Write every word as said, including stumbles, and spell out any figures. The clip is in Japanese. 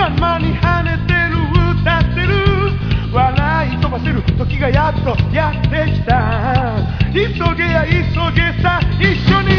ざまに跳ねてる歌ってる笑い飛ばせる時がやっとやってきた急げや急げさ一緒に